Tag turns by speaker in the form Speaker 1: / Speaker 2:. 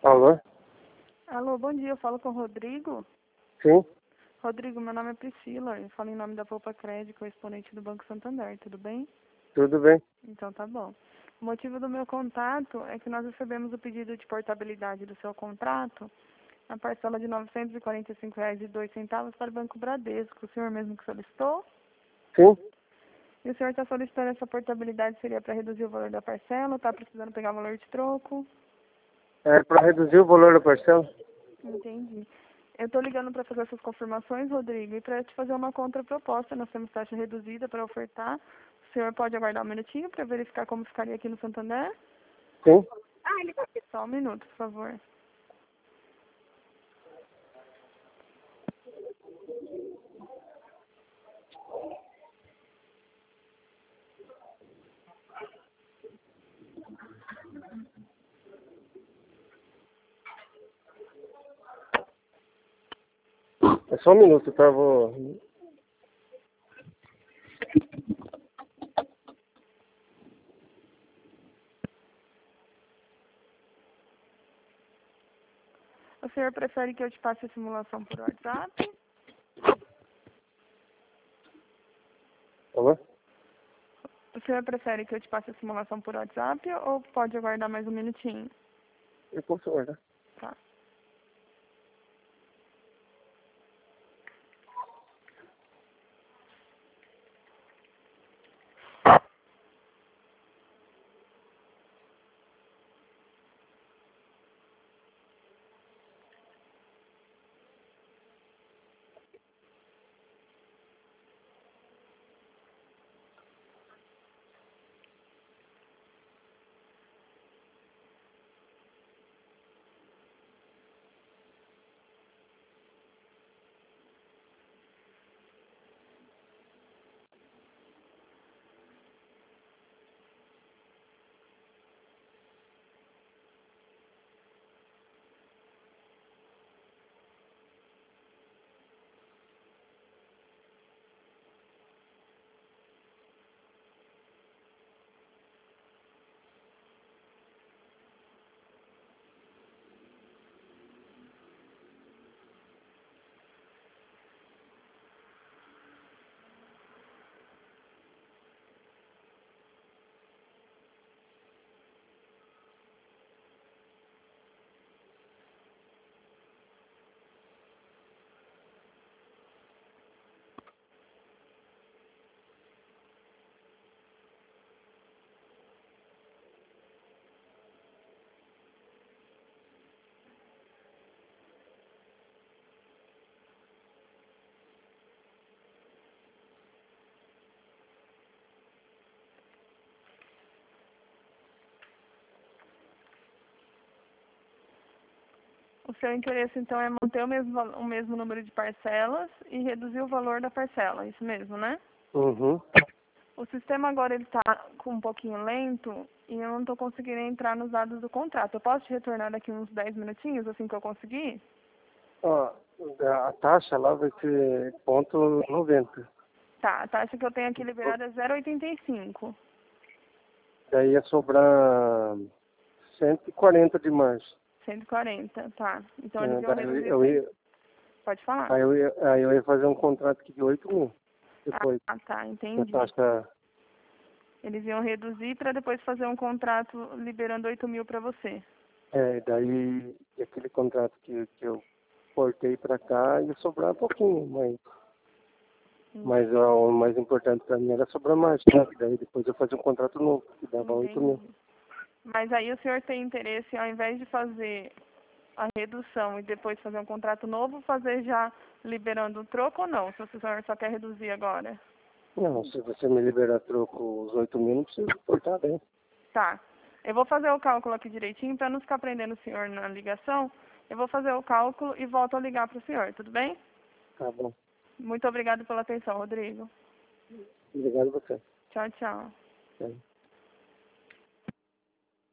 Speaker 1: Alô?
Speaker 2: Alô, bom dia, eu falo com o Rodrigo.
Speaker 1: Sim?
Speaker 2: Rodrigo, meu nome é Priscila, eu falo em nome da Poupa Crédito, exponente do Banco Santander, tudo bem?
Speaker 1: Tudo bem?
Speaker 2: Então tá bom. O motivo do meu contato é que nós recebemos o pedido de portabilidade do seu contrato, a parcela de R$ 945,02 para o Banco Bradesco. O senhor mesmo que solicitou?
Speaker 1: Sim?
Speaker 2: E o senhor está solicitando essa portabilidade, seria para reduzir o valor da parcela, está precisando pegar o valor de troco?
Speaker 1: É para reduzir o valor da parcela?
Speaker 2: Entendi. Eu estou ligando para fazer essas confirmações, Rodrigo, e para te fazer uma contraproposta. Nós temos taxa reduzida para ofertar. O senhor pode aguardar um minutinho para verificar como ficaria aqui no Santander?
Speaker 1: Sim?
Speaker 2: Só um minuto, por favor.
Speaker 1: É só um minuto, tá? Vou...
Speaker 2: O senhor prefere que eu te passe a simulação por WhatsApp?
Speaker 1: Alô?
Speaker 2: O senhor prefere que eu te passe a simulação por WhatsApp ou pode aguardar mais um minutinho?
Speaker 1: Eu posso guardar.
Speaker 2: Tá. O seu interesse, então, é manter o mesmo número de parcelas e reduzir o valor da parcela, isso mesmo, né?
Speaker 1: Uhum.
Speaker 2: O sistema agora ele está um pouquinho lento e eu não estou conseguindo entrar nos dados do contrato. Eu posso te retornar daqui uns 10 minutinhos, assim que eu conseguir?
Speaker 1: Ó, a taxa lá vai ser 0,90.
Speaker 2: Tá, a taxa que eu tenho aqui liberada é 0,85.
Speaker 1: Daí ia sobrar 140 de março.
Speaker 2: 140, tá. Então eles
Speaker 1: É,
Speaker 2: iam
Speaker 1: daí
Speaker 2: reduzir...
Speaker 1: eu ia,
Speaker 2: Pode falar?
Speaker 1: aí eu ia fazer um contrato aqui de 8 mil. Depois,
Speaker 2: Ah, tá,
Speaker 1: a
Speaker 2: entendi.
Speaker 1: taxa...
Speaker 2: Eles iam reduzir para depois fazer um contrato liberando 8 mil para você.
Speaker 1: É, daí aquele contrato que eu cortei pra cá ia sobrar um pouquinho, mas o mais importante pra mim era sobrar mais, né? Daí depois eu fazia um contrato novo, que dava 8 mil.
Speaker 2: Entendi. Mas aí o senhor tem interesse, ao invés de fazer a redução e depois fazer um contrato novo, fazer já liberando o troco ou não? Se o senhor só quer reduzir agora.
Speaker 1: Não, se você me liberar troco os 8 mil, não precisa cortar bem.
Speaker 2: Tá. Eu vou fazer o cálculo aqui direitinho para não ficar prendendo o senhor na ligação. Eu vou fazer o cálculo e volto a ligar para o senhor, tudo bem?
Speaker 1: Tá bom.
Speaker 2: Muito obrigado pela atenção, Rodrigo.
Speaker 1: Obrigado a você.
Speaker 2: Tchau, tchau.
Speaker 1: É.